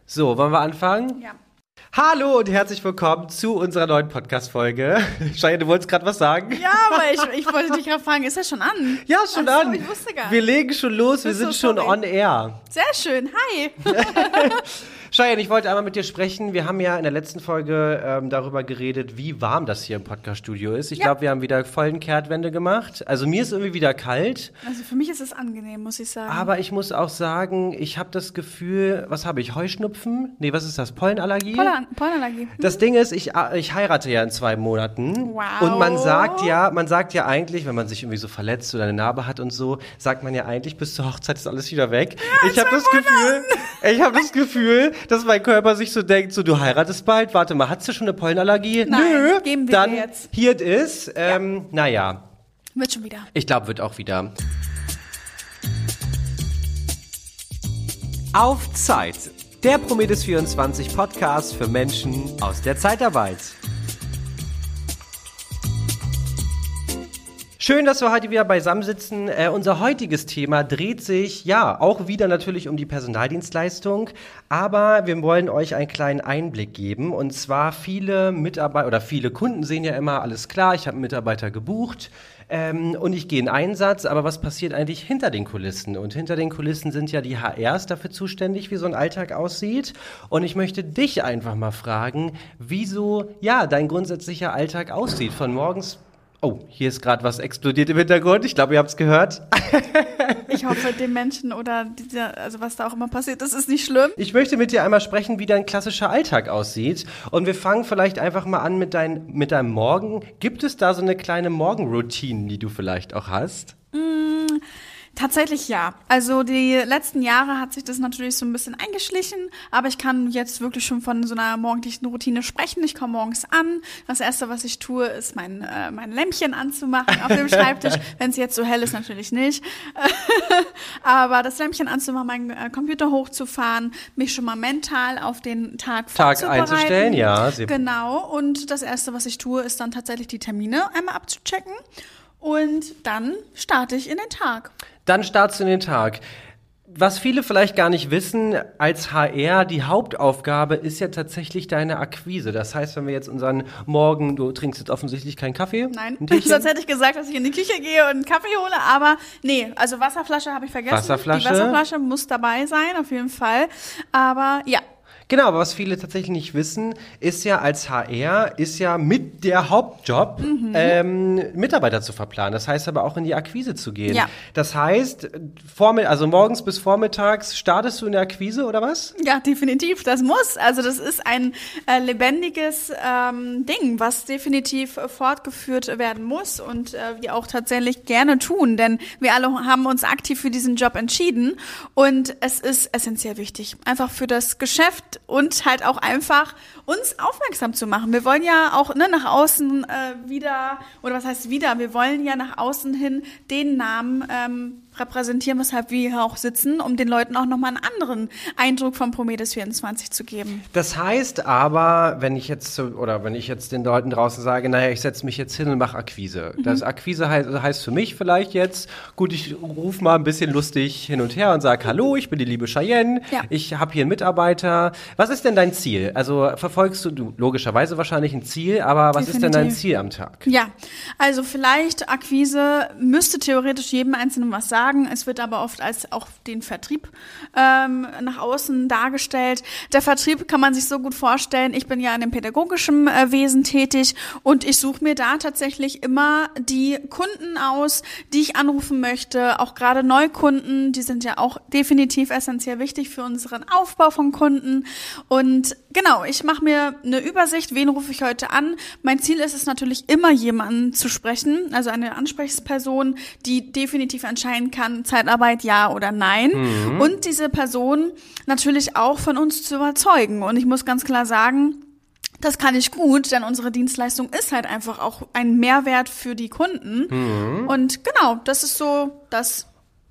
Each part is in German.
So, wollen wir anfangen? Ja. Hallo und herzlich willkommen zu unserer neuen Podcast-Folge. Cheyenne, du wolltest gerade was sagen? Ja, aber ich wollte dich gerade fragen, ist das schon an? Ja, schon Ach so, an. Ich wusste gar nicht. Wir legen schon los, wir sind schon on air. Sehr schön, hi. Cheyenne, ich wollte einmal mit dir sprechen. Wir haben ja in der letzten Folge darüber geredet, wie warm das hier im Podcast-Studio ist. Ich glaube, wir haben wieder vollen Kehrtwende gemacht. Also mir ist irgendwie wieder kalt. Also für mich ist es angenehm, muss ich sagen. Aber ich muss auch sagen, ich habe das Gefühl, was habe ich, Heuschnupfen? Nee, was ist das, Pollenallergie? Pollenallergie. Das Ding ist, ich heirate ja in 2 Monaten. Wow. Und man sagt ja eigentlich, wenn man sich irgendwie so verletzt oder eine Narbe hat und so, sagt man ja eigentlich, bis zur Hochzeit ist alles wieder weg. Ja, ich habe das Gefühl, dass mein Körper sich so denkt, so du heiratest bald, warte mal, hast du schon eine Pollenallergie? Nein, nö, geben wir dann dir jetzt. Hier it is. Naja. Wird schon wieder. Ich glaube, wird auch wieder. Auf Zeit. Der Prometheus24 Podcast für Menschen aus der Zeitarbeit. Schön, dass wir heute wieder beisammen sitzen. Unser heutiges Thema dreht sich, ja, auch wieder natürlich um die Personaldienstleistung, aber wir wollen euch einen kleinen Einblick geben. Und zwar viele Mitarbeiter oder viele Kunden sehen ja immer, alles klar, ich habe einen Mitarbeiter gebucht und ich gehe in Einsatz, aber was passiert eigentlich hinter den Kulissen? Und hinter den Kulissen sind ja die HRs dafür zuständig, wie so ein Alltag aussieht. Und ich möchte dich einfach mal fragen, wieso, ja, dein grundsätzlicher Alltag aussieht, von morgens. Oh, hier ist gerade was explodiert im Hintergrund. Ich glaube, ihr habt es gehört. Ich hoffe, dem Menschen oder was da auch immer passiert, das ist nicht schlimm. Ich möchte mit dir einmal sprechen, wie dein klassischer Alltag aussieht. Und wir fangen vielleicht einfach mal an mit deinem Morgen. Gibt es da so eine kleine Morgenroutine, die du vielleicht auch hast? Tatsächlich ja. Also die letzten Jahre hat sich das natürlich so ein bisschen eingeschlichen, aber ich kann jetzt wirklich schon von so einer morgendlichen Routine sprechen. Ich komme morgens an. Das Erste, was ich tue, ist mein Lämpchen anzumachen auf dem Schreibtisch. Wenn es jetzt so hell ist, natürlich nicht. Aber das Lämpchen anzumachen, meinen Computer hochzufahren, mich schon mal mental auf den Tag vorzubereiten. Einzustellen, ja. Genau. Und das Erste, was ich tue, ist dann tatsächlich die Termine einmal abzuchecken. Und dann starte ich in den Tag. Dann startest du in den Tag. Was viele vielleicht gar nicht wissen, als HR, die Hauptaufgabe ist ja tatsächlich deine Akquise. Das heißt, wenn wir jetzt unseren Morgen, du trinkst jetzt offensichtlich keinen Kaffee? Nein, sonst hätte ich gesagt, dass ich in die Küche gehe und einen Kaffee hole, aber nee, also Wasserflasche habe ich vergessen. Die Wasserflasche muss dabei sein, auf jeden Fall, aber ja. Genau, aber was viele tatsächlich nicht wissen, ist ja als HR, ist ja mit der Hauptjob, Mitarbeiter zu verplanen. Das heißt aber auch in die Akquise zu gehen. Ja. Das heißt, also morgens bis vormittags startest du in der Akquise oder was? Ja, definitiv, das muss. Also das ist ein lebendiges Ding, was definitiv fortgeführt werden muss und wir auch tatsächlich gerne tun, denn wir alle haben uns aktiv für diesen Job entschieden und es ist essentiell wichtig, einfach für das Geschäft und halt auch einfach uns aufmerksam zu machen. Wir wollen ja auch nach außen wir wollen ja nach außen hin den Namen repräsentieren, weshalb wir hier auch sitzen, um den Leuten auch nochmal einen anderen Eindruck von Prometheus24 zu geben. Das heißt aber, wenn ich jetzt den Leuten draußen sage, naja, ich setze mich jetzt hin und mache Akquise. Das Akquise heißt für mich vielleicht jetzt, gut, ich rufe mal ein bisschen lustig hin und her und sage, hallo, ich bin die liebe Cheyenne, ich habe hier einen Mitarbeiter. Was ist denn dein Ziel? Also verfolgst du logischerweise wahrscheinlich ein Ziel, aber was ist denn dein Ziel am Tag? Ja, also vielleicht Akquise müsste theoretisch jedem Einzelnen was sagen. Es wird aber oft als auch den Vertrieb nach außen dargestellt. Der Vertrieb kann man sich so gut vorstellen. Ich bin ja in dem pädagogischen Wesen tätig und ich suche mir da tatsächlich immer die Kunden aus, die ich anrufen möchte. Auch gerade Neukunden, die sind ja auch definitiv essentiell wichtig für unseren Aufbau von Kunden. Und genau, ich mache mir eine Übersicht, wen rufe ich heute an. Mein Ziel ist es natürlich immer, jemanden zu sprechen, also eine Ansprechperson, die definitiv entscheiden kann, Zeitarbeit ja oder nein. Und diese Person natürlich auch von uns zu überzeugen. Und ich muss ganz klar sagen, das kann ich gut, denn unsere Dienstleistung ist halt einfach auch ein Mehrwert für die Kunden. Und genau, das ist so das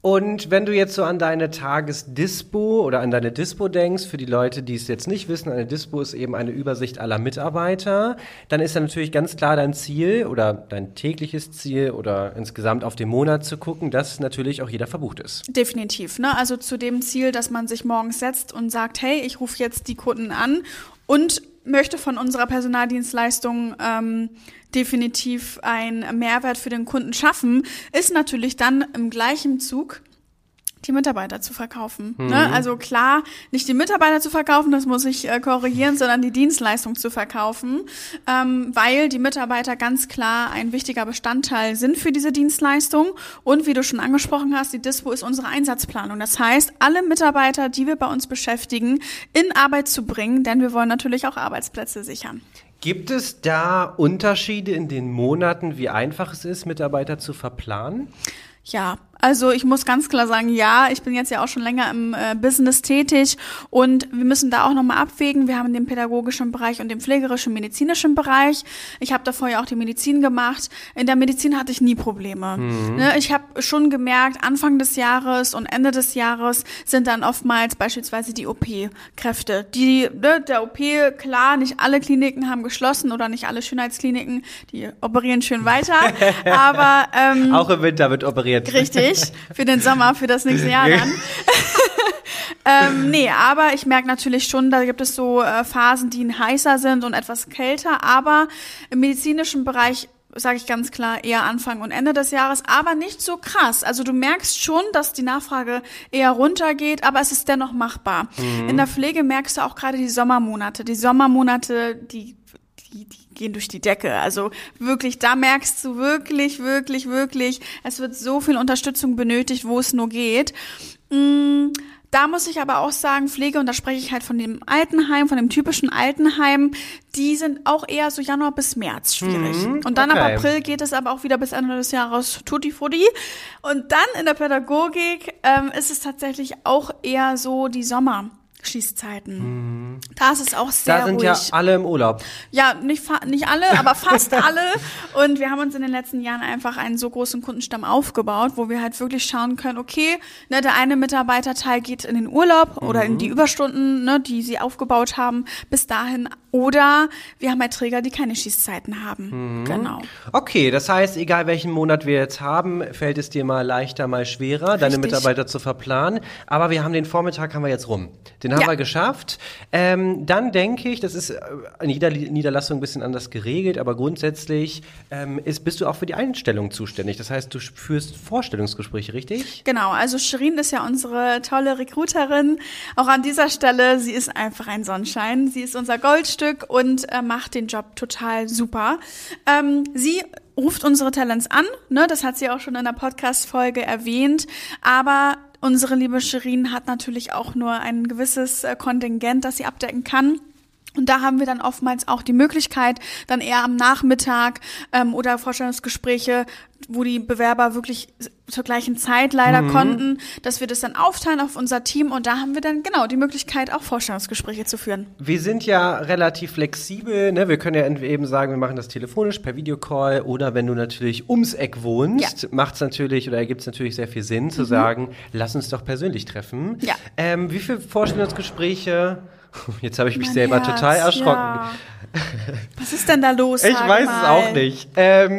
Und wenn du jetzt so an deine Tagesdispo oder an deine Dispo denkst, für die Leute, die es jetzt nicht wissen, eine Dispo ist eben eine Übersicht aller Mitarbeiter, dann ist ja natürlich ganz klar dein Ziel oder dein tägliches Ziel oder insgesamt auf den Monat zu gucken, dass natürlich auch jeder verbucht ist. Definitiv, ne? Also zu dem Ziel, dass man sich morgens setzt und sagt, hey, ich rufe jetzt die Kunden an und möchte von unserer Personaldienstleistung definitiv einen Mehrwert für den Kunden schaffen, ist natürlich dann im gleichen Zug die Mitarbeiter zu verkaufen. Ne? Also klar, nicht die Mitarbeiter zu verkaufen, das muss ich korrigieren, sondern die Dienstleistung zu verkaufen, weil die Mitarbeiter ganz klar ein wichtiger Bestandteil sind für diese Dienstleistung. Und wie du schon angesprochen hast, die Dispo ist unsere Einsatzplanung. Das heißt, alle Mitarbeiter, die wir bei uns beschäftigen, in Arbeit zu bringen, denn wir wollen natürlich auch Arbeitsplätze sichern. Gibt es da Unterschiede in den Monaten, wie einfach es ist, Mitarbeiter zu verplanen? Ja, also ich muss ganz klar sagen, ja, ich bin jetzt ja auch schon länger im Business tätig und wir müssen da auch nochmal abwägen. Wir haben den pädagogischen Bereich und den pflegerischen, medizinischen Bereich. Ich habe davor ja auch die Medizin gemacht. In der Medizin hatte ich nie Probleme. Ne, ich habe schon gemerkt, Anfang des Jahres und Ende des Jahres sind dann oftmals beispielsweise die OP-Kräfte. Der OP, klar, nicht alle Kliniken haben geschlossen oder nicht alle Schönheitskliniken, die operieren schön weiter, aber auch im Winter wird operiert. Richtig. Für den Sommer, für das nächste Jahr dann. Nee, aber ich merke natürlich schon, da gibt es so Phasen, die heißer sind und etwas kälter, aber im medizinischen Bereich sage ich ganz klar, eher Anfang und Ende des Jahres, aber nicht so krass. Also du merkst schon, dass die Nachfrage eher runtergeht, aber es ist dennoch machbar. In der Pflege merkst du auch gerade die Sommermonate. Die Sommermonate, die gehen durch die Decke. Also wirklich, da merkst du wirklich, es wird so viel Unterstützung benötigt, wo es nur geht. Da muss ich aber auch sagen, Pflege, und da spreche ich halt von dem Altenheim, von dem typischen Altenheim, die sind auch eher so Januar bis März schwierig. Und dann ab April geht es aber auch wieder bis Ende des Jahres tutti frutti. Und dann in der Pädagogik ist es tatsächlich auch eher so die Sommerschließzeiten. Da ist es auch sehr ruhig. Da sind ja alle im Urlaub. Ja, nicht alle, aber fast alle. Und wir haben uns in den letzten Jahren einfach einen so großen Kundenstamm aufgebaut, wo wir halt wirklich schauen können, okay, ne, der eine Mitarbeiterteil geht in den Urlaub oder in die Überstunden, ne, die sie aufgebaut haben, bis dahin. Oder wir haben halt Träger, die keine Schießzeiten haben. Genau. Okay, das heißt, egal welchen Monat wir jetzt haben, fällt es dir mal leichter, mal schwerer, deine Mitarbeiter zu verplanen. Aber wir haben den Vormittag haben wir jetzt rum. Den haben wir geschafft. Dann denke ich, das ist in jeder Niederlassung ein bisschen anders geregelt, aber grundsätzlich bist du auch für die Einstellung zuständig. Das heißt, du führst Vorstellungsgespräche, richtig? Genau, also Shirin ist ja unsere tolle Recruiterin. Auch an dieser Stelle, sie ist einfach ein Sonnenschein. Sie ist unser Goldstück und macht den Job total super. Sie ruft unsere Talents an, ne? Das hat sie auch schon in der Podcast-Folge erwähnt, aber unsere liebe Shirin hat natürlich auch nur ein gewisses Kontingent, das sie abdecken kann. Und da haben wir dann oftmals auch die Möglichkeit, dann eher am Nachmittag oder Vorstellungsgespräche, wo die Bewerber wirklich zur gleichen Zeit leider konnten, dass wir das dann aufteilen auf unser Team und da haben wir dann genau die Möglichkeit, auch Vorstellungsgespräche zu führen. Wir sind ja relativ flexibel, ne? Wir können ja eben sagen, wir machen das telefonisch per Videocall oder wenn du natürlich ums Eck wohnst, macht's natürlich oder ergibt es natürlich sehr viel Sinn zu sagen, lass uns doch persönlich treffen. Ja. Wie viele Vorstellungsgespräche? Jetzt habe ich mich selber total erschrocken. Ja. Was ist denn da los? Ich weiß es auch nicht.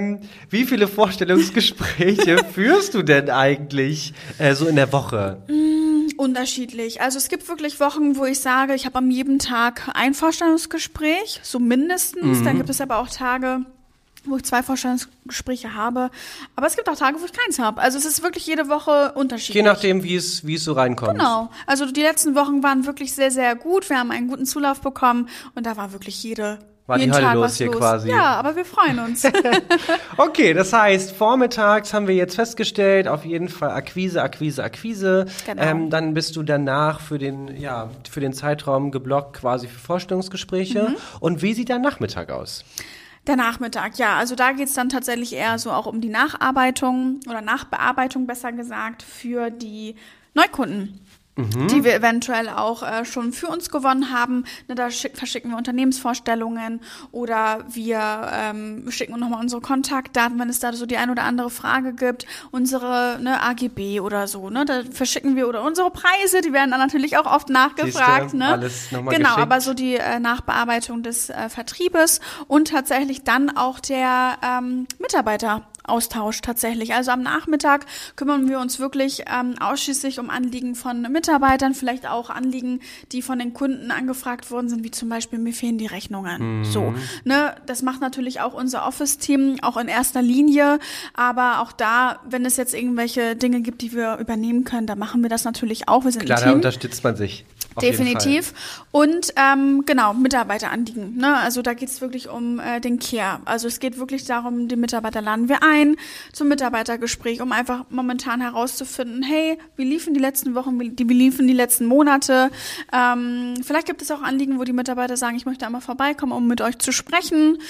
Wie viele Vorstellungsgespräche führst du denn eigentlich so in der Woche? Unterschiedlich. Also es gibt wirklich Wochen, wo ich sage, ich habe am jeden Tag ein Vorstellungsgespräch, so mindestens. Dann gibt es aber auch Tage, wo ich 2 Vorstellungsgespräche habe. Aber es gibt auch Tage, wo ich keins habe. Also es ist wirklich jede Woche unterschiedlich. Je nachdem, wie es so reinkommt. Genau. Also die letzten Wochen waren wirklich sehr, sehr gut. Wir haben einen guten Zulauf bekommen und da war wirklich jeden die Hölle Tag los was hier los. quasi. Ja, aber wir freuen uns. Okay, das heißt, vormittags haben wir jetzt festgestellt, auf jeden Fall Akquise. Genau. Dann bist du danach für den Zeitraum geblockt quasi für Vorstellungsgespräche. Und wie sieht dein Nachmittag aus? Der Nachmittag, ja. Also da geht's dann tatsächlich eher so auch um die Nacharbeitung oder Nachbearbeitung, besser gesagt, für die Neukunden. die wir eventuell auch schon für uns gewonnen haben. Ne, da verschicken wir Unternehmensvorstellungen oder wir schicken nochmal unsere Kontaktdaten, wenn es da so die ein oder andere Frage gibt, unsere AGB oder so. Ne, da verschicken wir oder unsere Preise, die werden dann natürlich auch oft nachgefragt. Ne? Alles nochmal genau, geschickt. aber so die Nachbearbeitung des Vertriebes und tatsächlich dann auch der Mitarbeiteraustausch tatsächlich. Also am Nachmittag kümmern wir uns wirklich ausschließlich um Anliegen von Mitarbeitern, vielleicht auch Anliegen, die von den Kunden angefragt worden sind, wie zum Beispiel, mir fehlen die Rechnungen. So, ne, das macht natürlich auch unser Office-Team, auch in erster Linie, aber auch da, wenn es jetzt irgendwelche Dinge gibt, die wir übernehmen können, dann machen wir das natürlich auch. Wir sind klar, ein Team. da unterstützt man sich. Definitiv. Und genau, Mitarbeiteranliegen. Ne? Also da geht es wirklich um den Care. Also es geht wirklich darum, die Mitarbeiter laden wir ein zum Mitarbeitergespräch, um einfach momentan herauszufinden, hey, wie liefen die letzten Wochen, wie liefen die letzten Monate. Vielleicht gibt es auch Anliegen, wo die Mitarbeiter sagen, ich möchte einmal vorbeikommen, um mit euch zu sprechen.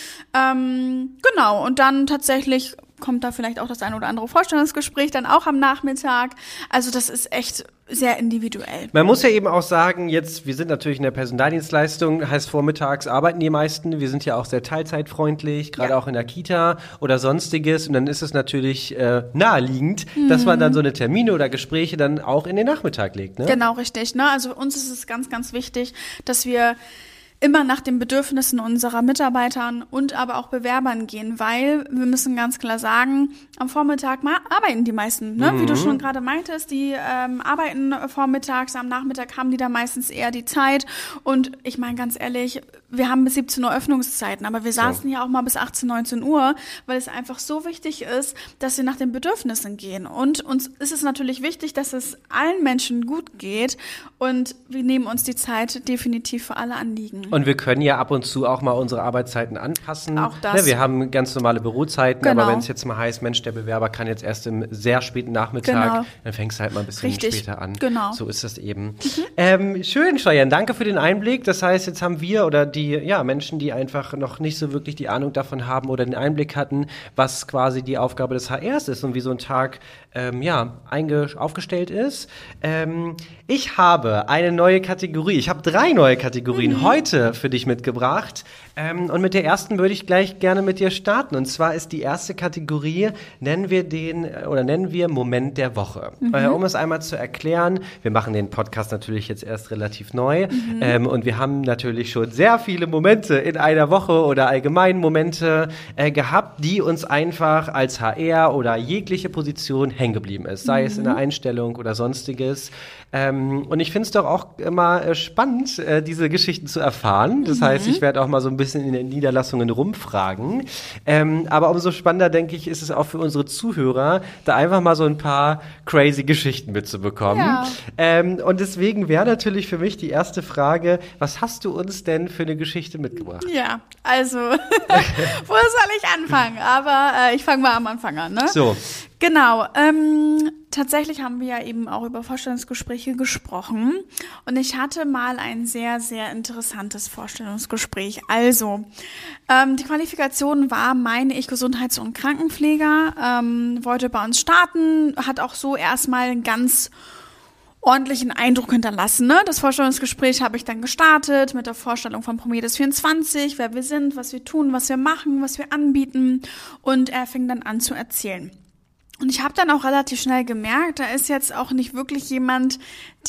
Genau, und dann tatsächlich kommt da vielleicht auch das ein oder andere Vorstellungsgespräch dann auch am Nachmittag. Also das ist echt sehr individuell. Man muss ja eben auch sagen, jetzt, wir sind natürlich in der Personaldienstleistung, heißt vormittags arbeiten die meisten, wir sind ja auch sehr teilzeitfreundlich, gerade auch in der Kita oder sonstiges und dann ist es natürlich naheliegend, dass man dann so eine Termine oder Gespräche dann auch in den Nachmittag legt, ne? Genau, richtig, ne? Also uns ist es ganz, ganz wichtig, dass wir immer nach den Bedürfnissen unserer Mitarbeitern und aber auch Bewerbern gehen, weil wir müssen ganz klar sagen, am Vormittag arbeiten die meisten, ne? Wie du schon gerade meintest, die arbeiten vormittags, am Nachmittag haben die da meistens eher die Zeit und ich meine ganz ehrlich, wir haben bis 17 Uhr Öffnungszeiten, aber wir saßen ja auch mal bis 18, 19 Uhr, weil es einfach so wichtig ist, dass wir nach den Bedürfnissen gehen und uns ist es natürlich wichtig, dass es allen Menschen gut geht und wir nehmen uns die Zeit definitiv für alle Anliegen. Und wir können ja ab und zu auch mal unsere Arbeitszeiten anpassen. Auch das. Ne, wir haben ganz normale Bürozeiten, Genau. aber wenn es jetzt mal heißt, Mensch, der Bewerber kann jetzt erst im sehr späten Nachmittag, Genau. dann fängst du halt mal ein bisschen Richtig. später an. Genau. So ist das eben. Schön, Cheyenne, danke für den Einblick. Das heißt, jetzt haben wir oder die Menschen, die einfach noch nicht so wirklich die Ahnung davon haben oder den Einblick hatten, was quasi die Aufgabe des HRs ist und wie so ein Tag aufgestellt ist. Ich habe eine neue Kategorie. Ich habe 3 neue Kategorien heute für dich mitgebracht. Und mit der ersten würde ich gleich gerne mit dir starten. Und zwar ist die erste Kategorie, nennen wir Moment der Woche. Um es einmal zu erklären, wir machen den Podcast natürlich jetzt erst relativ neu. Und wir haben natürlich schon sehr viele Momente in einer Woche oder allgemein Momente gehabt, die uns einfach als HR oder jegliche Position hängen geblieben ist. Sei es in der Einstellung oder sonstiges. Und ich finde es doch auch immer spannend, diese Geschichten zu erfahren. Das heißt, ich werde auch mal so ein bisschen in den Niederlassungen rumfragen. Aber umso spannender, denke ich, ist es auch für unsere Zuhörer, da einfach mal so ein paar crazy Geschichten mitzubekommen. Ja. Und deswegen wäre natürlich für mich die erste Frage, was hast du uns denn für eine Geschichte mitgebracht? Ja, also, wo soll ich anfangen? Aber ich fange mal am Anfang an, ne? So. Genau, tatsächlich haben wir ja eben auch über Vorstellungsgespräche gesprochen und ich hatte mal ein sehr, sehr interessantes Vorstellungsgespräch. Also, die Qualifikation war, meine ich, Gesundheits- und Krankenpfleger, wollte bei uns starten, hat auch so erstmal einen ganz ordentlichen Eindruck hinterlassen. Ne? Das Vorstellungsgespräch habe ich dann gestartet mit der Vorstellung von Prometheus24, wer wir sind, was wir tun, was wir machen, was wir anbieten und er fing dann an zu erzählen. Und ich habe dann auch relativ schnell gemerkt, da ist jetzt auch nicht wirklich jemand,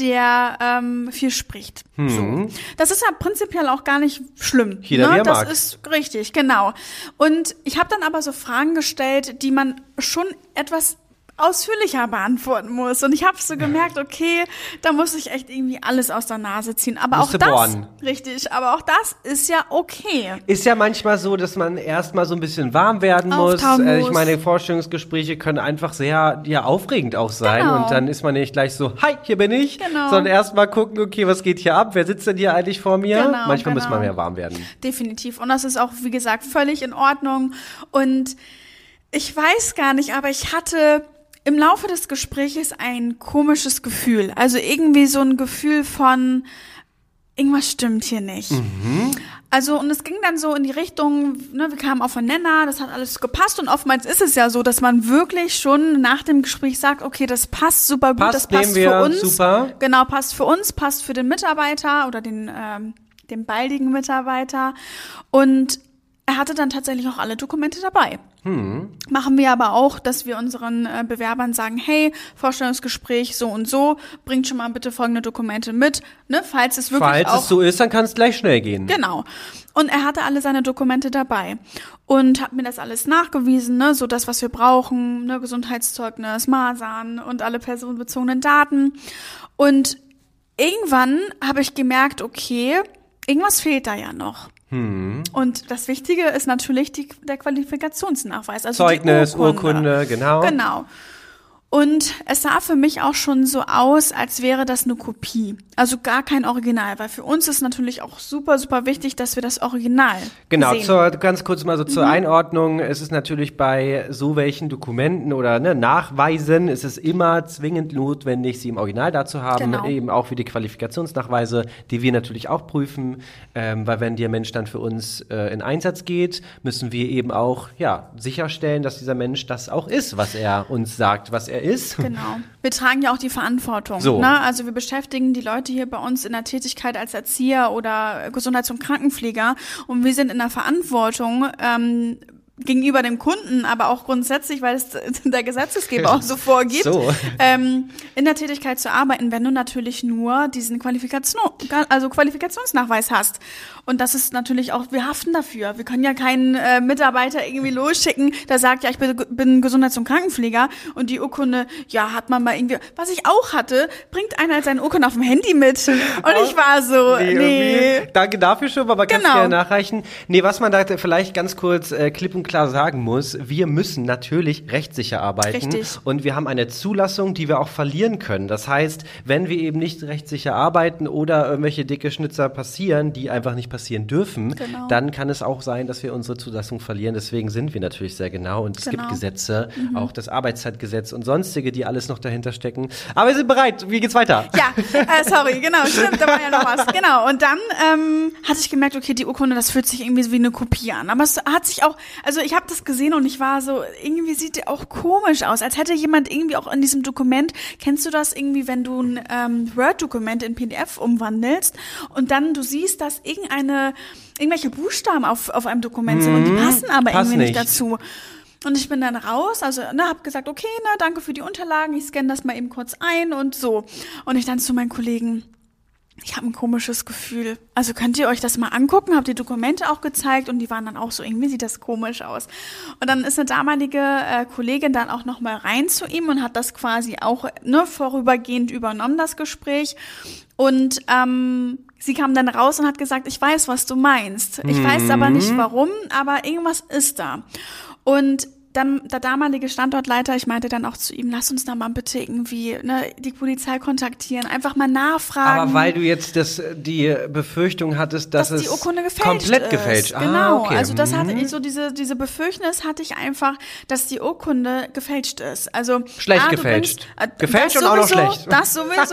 der viel spricht. So. Das ist ja prinzipiell auch gar nicht schlimm. Jeder, wie er das mag. ist richtig, genau. Und ich habe dann aber so Fragen gestellt, die man schon etwas ausführlicher beantworten muss. Und ich habe so gemerkt, okay, da muss ich echt irgendwie alles aus der Nase ziehen. Aber auch das, bohren. Richtig, aber auch das ist ja okay. Ist ja manchmal so, dass man erstmal so ein bisschen warm werden muss. Auftauen muss. Ich meine, Vorstellungsgespräche können einfach sehr aufregend auch sein. Genau. Und dann ist man nicht gleich so, hi, hier bin ich. Genau. Sondern erstmal gucken, okay, was geht hier ab? Wer sitzt denn hier eigentlich vor mir? Genau, Manchmal muss man genau. mehr warm werden. Definitiv. Und das ist auch, wie gesagt, völlig in Ordnung. Und ich weiß gar nicht, aber ich hatte im Laufe des Gesprächs ein komisches Gefühl. Also irgendwie so ein Gefühl von, irgendwas stimmt hier nicht. Also, und es ging dann so in die Richtung, ne, wir kamen auf einen Nenner, das hat alles gepasst und oftmals ist es ja so, dass man wirklich schon nach dem Gespräch sagt, okay, das passt super gut, das passt für uns. Super. Genau, passt für uns, passt für den Mitarbeiter oder den baldigen Mitarbeiter. Und er hatte dann tatsächlich auch alle Dokumente dabei. Machen wir aber auch, dass wir unseren Bewerbern sagen, hey, Vorstellungsgespräch so und so, bringt schon mal bitte folgende Dokumente mit, ne, falls es wirklich Falls es so ist, dann kann es gleich schnell gehen. Genau. Und er hatte alle seine Dokumente dabei und hat mir das alles nachgewiesen, ne, so das, was wir brauchen, ne, Gesundheitszeugnis, Masern und alle personenbezogenen Daten. Und irgendwann habe ich gemerkt, okay, irgendwas fehlt da ja noch. Und das Wichtige ist natürlich der Qualifikationsnachweis. Also Zeugnis, die Urkunde, genau. Genau. Und es sah für mich auch schon so aus, als wäre das eine Kopie. Also gar kein Original, weil für uns ist natürlich auch super, super wichtig, dass wir das Original sehen. Ganz kurz mal so zur Einordnung. Es ist natürlich bei so welchen Dokumenten oder Nachweisen, ist es immer zwingend notwendig, sie im Original dazu haben. Genau. Eben auch für die Qualifikationsnachweise, die wir natürlich auch prüfen. Weil wenn der Mensch dann für uns in Einsatz geht, müssen wir eben auch sicherstellen, dass dieser Mensch das auch ist, was er uns sagt, was er ist. Genau. Wir tragen ja auch die Verantwortung. So. Ne? Also wir beschäftigen die Leute hier bei uns in der Tätigkeit als Erzieher oder Gesundheits- und Krankenpfleger und wir sind in der Verantwortung gegenüber dem Kunden, aber auch grundsätzlich, weil es der Gesetzesgeber auch so vorgibt, in der Tätigkeit zu arbeiten, wenn du natürlich nur diesen Qualifikationsnachweis hast. Und das ist natürlich auch, wir haften dafür. Wir können ja keinen Mitarbeiter irgendwie losschicken, der sagt, ja, ich bin Gesundheits- und Krankenpfleger und die Urkunde, ja, hat man mal irgendwie, was ich auch hatte, bringt einer seine Urkunde auf dem Handy mit. Und ich war so, nee. Danke dafür schon, aber kannst du gerne nachreichen. Nee, was man da vielleicht ganz kurz klipp und klar sagen muss, wir müssen natürlich rechtssicher arbeiten. Richtig. Und wir haben eine Zulassung, die wir auch verlieren können. Das heißt, wenn wir eben nicht rechtssicher arbeiten oder irgendwelche dicke Schnitzer passieren, die einfach nicht passieren dürfen, dann kann es auch sein, dass wir unsere Zulassung verlieren. Deswegen sind wir natürlich sehr genau. Und es gibt Gesetze, auch das Arbeitszeitgesetz und sonstige, die alles noch dahinter stecken. Aber wir sind bereit. Wie geht's weiter? Ja, sorry, genau, stimmt, da war ja noch was. Genau, und dann hatte ich gemerkt, okay, die Urkunde, das fühlt sich irgendwie so wie eine Kopie an. Aber es hat sich auch, also ich habe das gesehen und ich war so, irgendwie sieht der auch komisch aus, als hätte jemand irgendwie auch in diesem Dokument, kennst du das irgendwie, wenn du ein Word-Dokument in PDF umwandelst und dann du siehst, dass irgendwelche Buchstaben auf einem Dokument sind und die passen aber irgendwie nicht dazu. Und ich bin dann raus, also hab gesagt, okay, danke für die Unterlagen, ich scanne das mal eben kurz ein und so. Und ich dann zu meinen Kollegen, ich habe ein komisches Gefühl. Also könnt ihr euch das mal angucken? Hab die Dokumente auch gezeigt und die waren dann auch so, irgendwie sieht das komisch aus. Und dann ist eine damalige Kollegin dann auch noch mal rein zu ihm und hat das quasi auch vorübergehend übernommen, das Gespräch. Und sie kam dann raus und hat gesagt, ich weiß, was du meinst. Ich weiß aber nicht warum, aber irgendwas ist da. Und dann der damalige Standortleiter, ich meinte dann auch zu ihm, lass uns da mal bitte irgendwie die Polizei kontaktieren, einfach mal nachfragen. Aber weil du jetzt die Befürchtung hattest, dass es die Urkunde komplett gefälscht. Genau, okay. Also das hatte ich so diese Befürchtung hatte ich einfach, dass die Urkunde gefälscht ist. Also schlecht gefälscht. Gefälscht und auch noch schlecht. Das sowieso.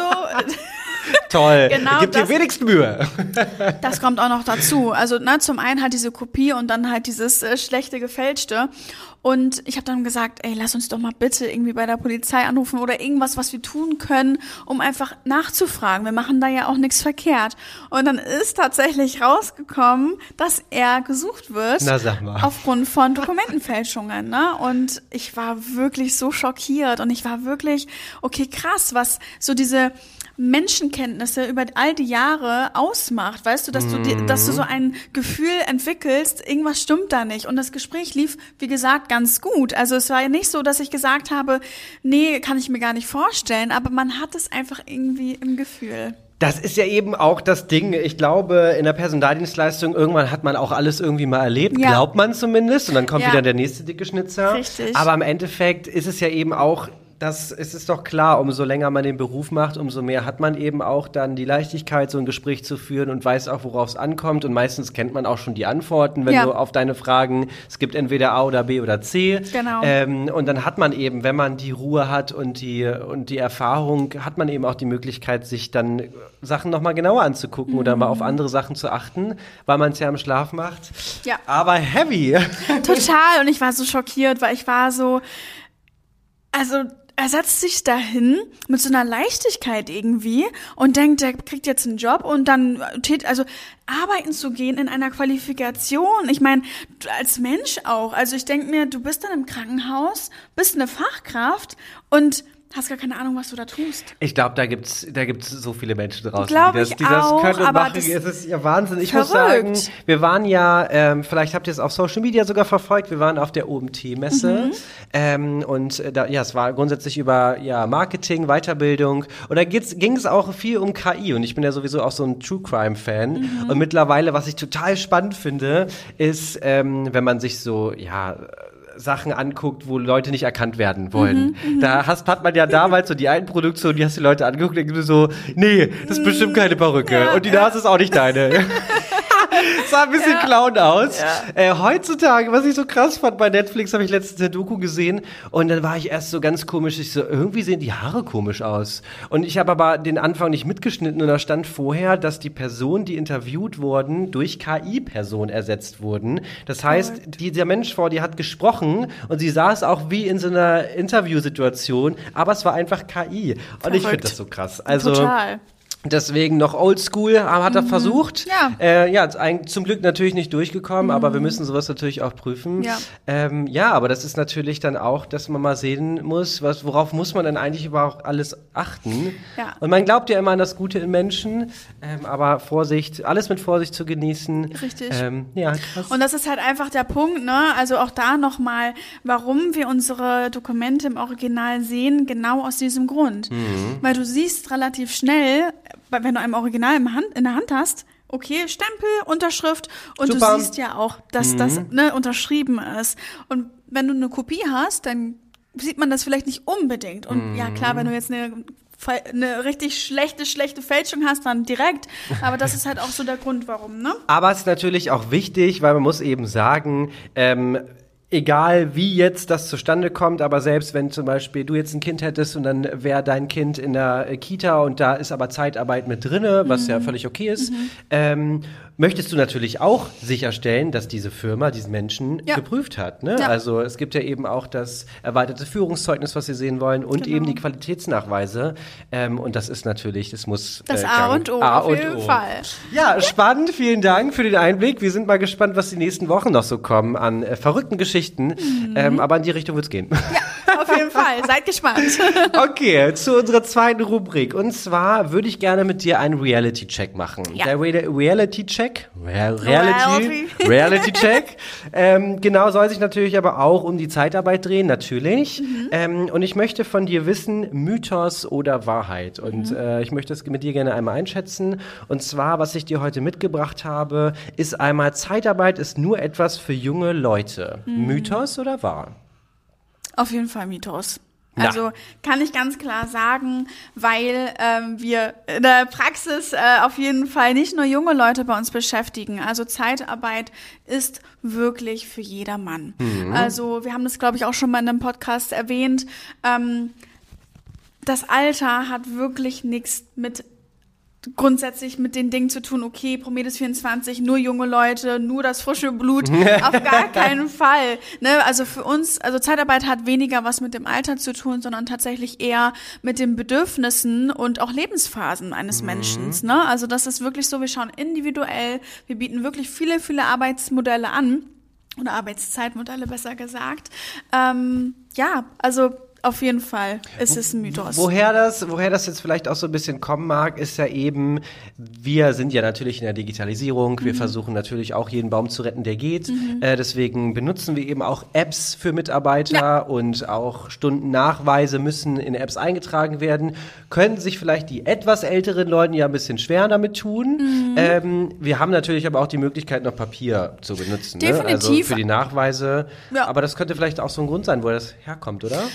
Toll, genau, gibt dir wenigstens Mühe. Das kommt auch noch dazu. Also zum einen halt diese Kopie und dann halt dieses schlechte Gefälschte. Und ich habe dann gesagt, ey, lass uns doch mal bitte irgendwie bei der Polizei anrufen oder irgendwas, was wir tun können, um einfach nachzufragen. Wir machen da ja auch nichts verkehrt. Und dann ist tatsächlich rausgekommen, dass er gesucht wird. Na, sag mal. Aufgrund von Dokumentenfälschungen. Und ich war wirklich so schockiert und ich war wirklich, okay, krass, was so diese Menschenkenntnisse über all die Jahre ausmacht, weißt du, dass du so ein Gefühl entwickelst, irgendwas stimmt da nicht. Und das Gespräch lief, wie gesagt, ganz gut. Also es war ja nicht so, dass ich gesagt habe, nee, kann ich mir gar nicht vorstellen, aber man hat es einfach irgendwie im Gefühl. Das ist ja eben auch das Ding. Ich glaube, in der Personaldienstleistung, irgendwann hat man auch alles irgendwie mal erlebt, glaubt man zumindest. Und dann kommt wieder der nächste dicke Schnitzer. Richtig. Aber im Endeffekt ist es ja eben auch Es ist doch klar, umso länger man den Beruf macht, umso mehr hat man eben auch dann die Leichtigkeit, so ein Gespräch zu führen und weiß auch, worauf es ankommt. Und meistens kennt man auch schon die Antworten, wenn du auf deine Fragen, es gibt entweder A oder B oder C. Genau. Und dann hat man eben, wenn man die Ruhe hat und die Erfahrung, hat man eben auch die Möglichkeit, sich dann Sachen nochmal genauer anzugucken oder mal auf andere Sachen zu achten, weil man es ja im Schlaf macht. Ja. Aber heavy. Total. Und ich war so schockiert, weil ich war so, also er setzt sich dahin mit so einer Leichtigkeit irgendwie und denkt, der kriegt jetzt einen Job und dann arbeiten zu gehen in einer Qualifikation. Ich meine, als Mensch auch. Also ich denke mir, du bist dann im Krankenhaus, bist eine Fachkraft und hast gar keine Ahnung, was du da tust. Ich glaube, da gibt's so viele Menschen draußen, die das auch, können und aber machen. Es ist ja Wahnsinn. Ich verrückt. muss sagen, wir waren ja, vielleicht habt ihr es auf Social Media sogar verfolgt, wir waren auf der OMT-Messe und es war grundsätzlich über Marketing, Weiterbildung und da ging es auch viel um KI und ich bin ja sowieso auch so ein True-Crime-Fan und mittlerweile, was ich total spannend finde, ist, wenn man sich so, Sachen anguckt, wo Leute nicht erkannt werden wollen. Da hat man ja damals so die einen Produktion, die hast die Leute angeguckt, und denkst du so, nee, das ist bestimmt keine Perücke. Und die Nase ist auch nicht deine. Sah ein bisschen Clown aus. Ja. Heutzutage, was ich so krass fand, bei Netflix habe ich letztens eine Doku gesehen und dann war ich erst so ganz komisch, irgendwie sehen die Haare komisch aus. Und ich habe aber den Anfang nicht mitgeschnitten und da stand vorher, dass die Personen, die interviewt wurden, durch KI-Personen ersetzt wurden. Das heißt, dieser Mensch vor dir hat gesprochen und sie saß auch wie in so einer Interviewsituation, aber es war einfach KI. Und Verrückt. Ich finde das so krass. Also, total. Deswegen noch oldschool, hat er versucht. Ja. Zum Glück natürlich nicht durchgekommen, aber wir müssen sowas natürlich auch prüfen. Ja. Aber das ist natürlich dann auch, dass man mal sehen muss, worauf muss man denn eigentlich überhaupt alles achten. Ja. Und man glaubt ja immer an das Gute in Menschen, aber Vorsicht, alles mit Vorsicht zu genießen. Richtig. Krass. Und das ist halt einfach der Punkt, ne? Also auch da nochmal, warum wir unsere Dokumente im Original sehen, genau aus diesem Grund. Weil du siehst relativ schnell, wenn du ein Original in der Hand hast, okay, Stempel, Unterschrift und Super. Du siehst ja auch, dass das unterschrieben ist. Und wenn du eine Kopie hast, dann sieht man das vielleicht nicht unbedingt. Und ja klar, wenn du jetzt eine richtig schlechte Fälschung hast, dann direkt. Aber das ist halt auch so der Grund, warum, ne? Aber es ist natürlich auch wichtig, weil man muss eben sagen, egal wie jetzt das zustande kommt, aber selbst wenn zum Beispiel du jetzt ein Kind hättest und dann wäre dein Kind in der Kita und da ist aber Zeitarbeit mit drinne, was ja völlig okay ist, möchtest du natürlich auch sicherstellen, dass diese Firma diesen Menschen geprüft hat. Ne? Ja. Also es gibt ja eben auch das erweiterte Führungszeugnis, was sie sehen wollen und eben die Qualitätsnachweise. Und das ist natürlich, das muss das A und O auf jeden Fall. Ja, spannend. Vielen Dank für den Einblick. Wir sind mal gespannt, was die nächsten Wochen noch so kommen an verrückten Geschichten. Aber in die Richtung wird's gehen. Ja, auf jeden Fall. Seid gespannt. Okay, zu unserer zweiten Rubrik. Und zwar würde ich gerne mit dir einen Reality-Check machen. Ja. Der Reality-Check. Reality-Check. Genau, soll sich natürlich aber auch um die Zeitarbeit drehen, natürlich. Und ich möchte von dir wissen, Mythos oder Wahrheit. Und ich möchte es mit dir gerne einmal einschätzen. Und zwar, was ich dir heute mitgebracht habe, ist einmal, Zeitarbeit ist nur etwas für junge Leute. Mythos oder wahr? Auf jeden Fall Mythos. Also kann ich ganz klar sagen, weil wir in der Praxis auf jeden Fall nicht nur junge Leute bei uns beschäftigen. Also Zeitarbeit ist wirklich für jedermann. Also wir haben das, glaube ich, auch schon mal in einem Podcast erwähnt. Das Alter hat wirklich nichts grundsätzlich mit den Dingen zu tun, okay, Prometheus 24, nur junge Leute, nur das frische Blut, auf gar keinen Fall. Ne? Also für uns, also Zeitarbeit hat weniger was mit dem Alter zu tun, sondern tatsächlich eher mit den Bedürfnissen und auch Lebensphasen eines Menschen. Ne? Also das ist wirklich so, wir schauen individuell, wir bieten wirklich viele, viele Arbeitsmodelle an, oder Arbeitszeitmodelle besser gesagt. Also auf jeden Fall ist es ein Mythos. Woher das jetzt vielleicht auch so ein bisschen kommen mag, ist ja eben, wir sind ja natürlich in der Digitalisierung, wir versuchen natürlich auch jeden Baum zu retten, der geht. Deswegen benutzen wir eben auch Apps für Mitarbeiter und auch Stundennachweise müssen in Apps eingetragen werden. Können sich vielleicht die etwas älteren Leute ja ein bisschen schwer damit tun. Wir haben natürlich aber auch die Möglichkeit, noch Papier zu benutzen. Definitiv. Ne? Also für die Nachweise. Ja. Aber das könnte vielleicht auch so ein Grund sein, wo das herkommt, oder?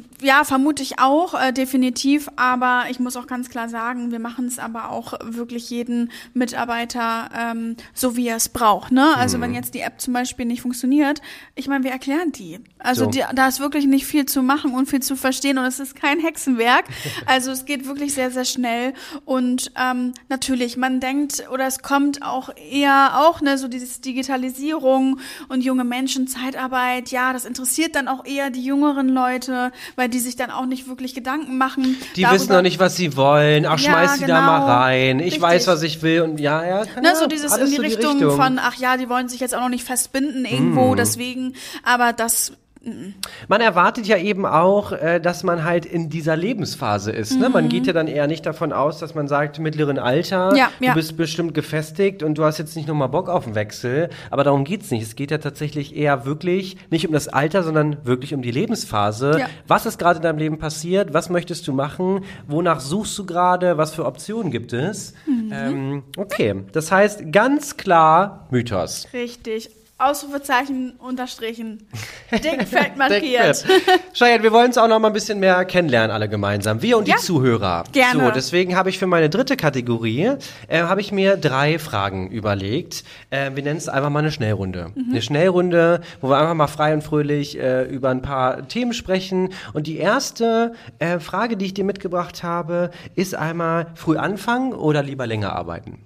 Ja, vermute ich auch, definitiv. Aber ich muss auch ganz klar sagen, wir machen es aber auch wirklich jeden Mitarbeiter so, wie er es braucht. Ne? Also wenn jetzt die App zum Beispiel nicht funktioniert, ich meine, wir erklären die. Also da ist wirklich nicht viel zu machen und viel zu verstehen und es ist kein Hexenwerk. Also es geht wirklich sehr, sehr schnell. Und natürlich, man denkt, oder es kommt auch eher ne, so dieses Digitalisierung und junge Menschen, Zeitarbeit, ja, das interessiert dann auch eher die jüngeren Leute, weil die sich dann auch nicht wirklich Gedanken machen. Die wissen noch nicht, was sie wollen. Ach, schmeiß sie da mal rein. Ich Richtig. weiß, was ich will. Und ja. So dieses in die Richtung von, ach ja, die wollen sich jetzt auch noch nicht festbinden irgendwo, deswegen, aber das... Man erwartet ja eben auch, dass man halt in dieser Lebensphase ist. Ne? Man geht ja dann eher nicht davon aus, dass man sagt, mittleren Alter, du bist bestimmt gefestigt und du hast jetzt nicht nochmal Bock auf den Wechsel. Aber darum geht's nicht. Es geht ja tatsächlich eher wirklich nicht um das Alter, sondern wirklich um die Lebensphase. Ja. Was ist gerade in deinem Leben passiert? Was möchtest du machen? Wonach suchst du gerade? Was für Optionen gibt es? Okay, das heißt ganz klar Mythos. Richtig. Ausrufezeichen, unterstrichen, dickfett markiert. Cheyenne, wir wollen uns auch noch mal ein bisschen mehr kennenlernen, alle gemeinsam. Wir und die Zuhörer. Gerne. So, deswegen habe ich für meine dritte Kategorie, habe ich mir 3 Fragen überlegt. Wir nennen es einfach mal eine Schnellrunde. Eine Schnellrunde, wo wir einfach mal frei und fröhlich über ein paar Themen sprechen. Und die erste Frage, die ich dir mitgebracht habe, ist einmal früh anfangen oder lieber länger arbeiten?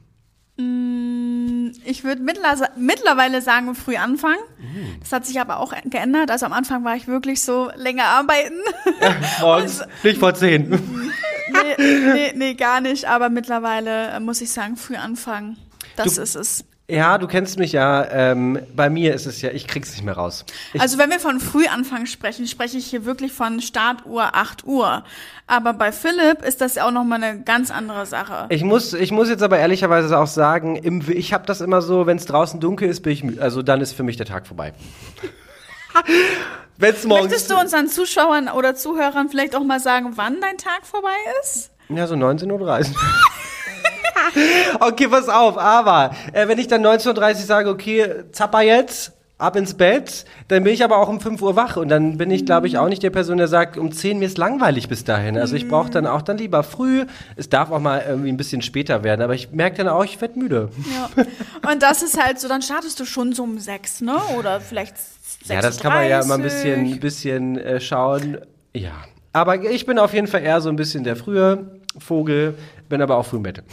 Ich würde mittlerweile sagen, früh anfangen. Das hat sich aber auch geändert. Also am Anfang war ich wirklich so länger arbeiten. Morgens, nicht vor 10. Nee, gar nicht. Aber mittlerweile muss ich sagen, früh anfangen. Das ist es. Ja, du kennst mich ja. Bei mir ist es ja, ich krieg's nicht mehr raus. Also wenn wir von Frühanfang sprechen, spreche ich hier wirklich von Startuhr 8 Uhr. Aber bei Philipp ist das ja auch nochmal eine ganz andere Sache. Ich muss jetzt aber ehrlicherweise auch sagen, ich habe das immer so, wenn es draußen dunkel ist, bin ich müde. Also dann ist für mich der Tag vorbei. Möchtest du unseren Zuschauern oder Zuhörern vielleicht auch mal sagen, wann dein Tag vorbei ist? Ja, so 19:30 Uhr. Okay, pass auf, aber wenn ich dann 19:30 Uhr sage, okay, Zapper jetzt, ab ins Bett, dann bin ich aber auch um 5 Uhr wach und dann bin ich, glaube ich, auch nicht der Person, der sagt, um 10 mir ist langweilig bis dahin. Also ich brauche dann auch lieber früh, es darf auch mal irgendwie ein bisschen später werden, aber ich merke dann auch, ich werde müde. Ja. Und das ist halt so, dann startest du schon so um 6, ne? Oder vielleicht 6:30. Ja, das kann man ja immer ein bisschen schauen. Ja, aber ich bin auf jeden Fall eher so ein bisschen der frühe Vogel, bin aber auch früh im Bett.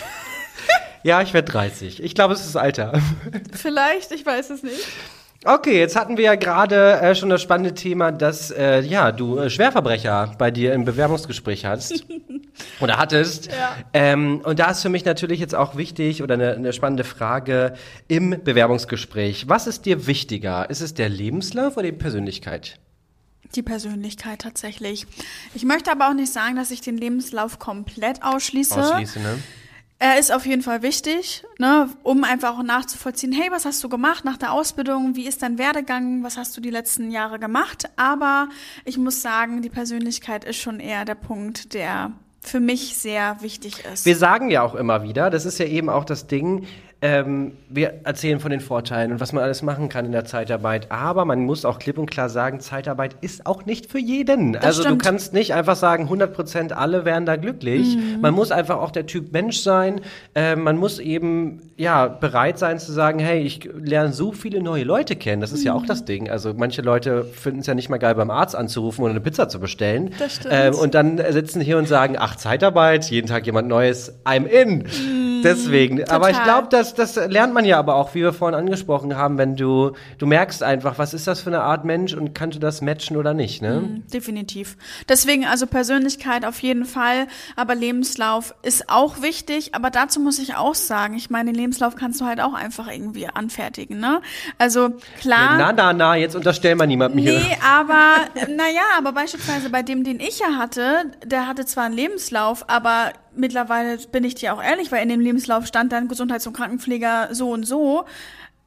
Ja, ich werde 30. Ich glaube, es ist das Alter. Vielleicht, ich weiß es nicht. Okay, jetzt hatten wir ja gerade schon das spannende Thema, dass du Schwerverbrecher bei dir im Bewerbungsgespräch hast oder hattest. Ja. Und da ist für mich natürlich jetzt auch wichtig oder eine spannende Frage im Bewerbungsgespräch. Was ist dir wichtiger? Ist es der Lebenslauf oder die Persönlichkeit? Die Persönlichkeit tatsächlich. Ich möchte aber auch nicht sagen, dass ich den Lebenslauf komplett ausschließe. Ne? Er ist auf jeden Fall wichtig, ne, um einfach auch nachzuvollziehen, hey, was hast du gemacht nach der Ausbildung, wie ist dein Werdegang, was hast du die letzten Jahre gemacht? Aber ich muss sagen, die Persönlichkeit ist schon eher der Punkt, der für mich sehr wichtig ist. Wir sagen ja auch immer wieder, das ist ja eben auch das Ding, wir erzählen von den Vorteilen und was man alles machen kann in der Zeitarbeit, aber man muss auch klipp und klar sagen, Zeitarbeit ist auch nicht für jeden. Das also stimmt. Du kannst nicht einfach sagen, 100% alle wären da glücklich. Man muss einfach auch der Typ Mensch sein. Man muss eben bereit sein zu sagen, hey, ich lerne so viele neue Leute kennen. Das ist ja auch das Ding. Also manche Leute finden es ja nicht mal geil, beim Arzt anzurufen oder eine Pizza zu bestellen. Das stimmt. Und dann sitzen hier und sagen, ach, Zeitarbeit, jeden Tag jemand Neues, I'm in. Deswegen. Total. Aber ich glaube, das lernt man ja aber auch, wie wir vorhin angesprochen haben, wenn du merkst einfach, was ist das für eine Art Mensch und kannst du das matchen oder nicht, ne? Definitiv. Deswegen also Persönlichkeit auf jeden Fall, aber Lebenslauf ist auch wichtig, aber dazu muss ich auch sagen, ich meine, den Lebenslauf kannst du halt auch einfach irgendwie anfertigen, ne? Also klar. Na, jetzt unterstellen wir niemandem hier. Nee, aber beispielsweise bei dem, den ich ja hatte, der hatte zwar einen Lebenslauf, aber mittlerweile bin ich dir auch ehrlich, weil in dem Lebenslauf stand dann Gesundheits- und Krankenpfleger so und so.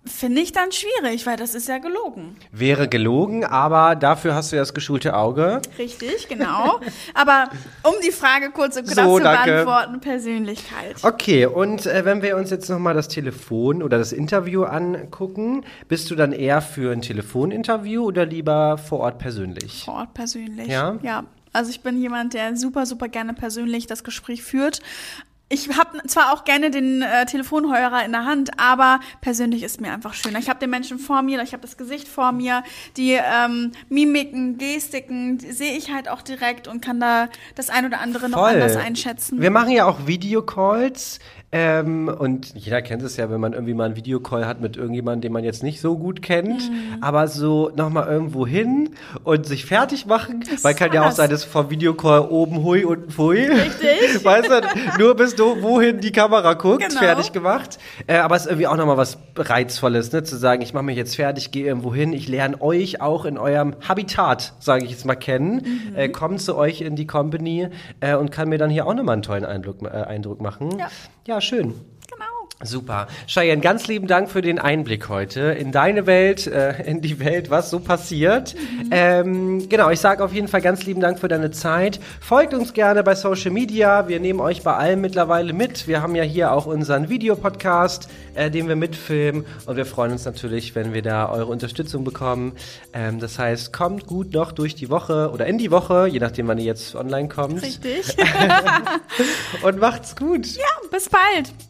finde ich dann schwierig, weil das ist ja gelogen. Wäre gelogen, aber dafür hast du ja das geschulte Auge. Richtig, genau. Aber um die Frage kurz und knapp zu beantworten, Persönlichkeit. Okay, und wenn wir uns jetzt nochmal das Telefon oder das Interview angucken, bist du dann eher für ein Telefoninterview oder lieber vor Ort persönlich? Vor Ort persönlich. Ja? Ja. Also ich bin jemand, der super, super gerne persönlich das Gespräch führt. Ich habe zwar auch gerne den Telefonhörer in der Hand, aber persönlich ist mir einfach schöner. Ich habe den Menschen vor mir, ich habe das Gesicht vor mir, die Mimiken, Gestiken sehe ich halt auch direkt und kann da das ein oder andere noch anders einschätzen. Wir machen ja auch Videocalls. Und jeder kennt es ja, wenn man irgendwie mal einen Videocall hat mit irgendjemandem, den man jetzt nicht so gut kennt, aber so nochmal irgendwo hin und sich fertig machen, weil kann ja auch sein, dass vor Videocall oben hui, unten pfui. Richtig. Weißt du, nur bis du wohin die Kamera guckt, genau. Fertig gemacht. Aber es ist irgendwie auch nochmal was Reizvolles, ne, zu sagen, ich mache mich jetzt fertig, gehe irgendwo hin, ich lerne euch auch in eurem Habitat, sage ich jetzt mal, kennen, komme zu euch in die Company und kann mir dann hier auch nochmal einen tollen Eindruck machen. Ja, schön. Genau. Super. Cheyenne, ganz lieben Dank für den Einblick heute in deine Welt, in die Welt, was so passiert. Genau, ich sage auf jeden Fall ganz lieben Dank für deine Zeit. Folgt uns gerne bei Social Media. Wir nehmen euch bei allem mittlerweile mit. Wir haben ja hier auch unseren Videopodcast, den wir mitfilmen. Und wir freuen uns natürlich, wenn wir da eure Unterstützung bekommen. Das heißt, kommt gut noch durch die Woche oder in die Woche, je nachdem, wann ihr jetzt online kommt. Richtig. Und macht's gut. Ja, bis bald.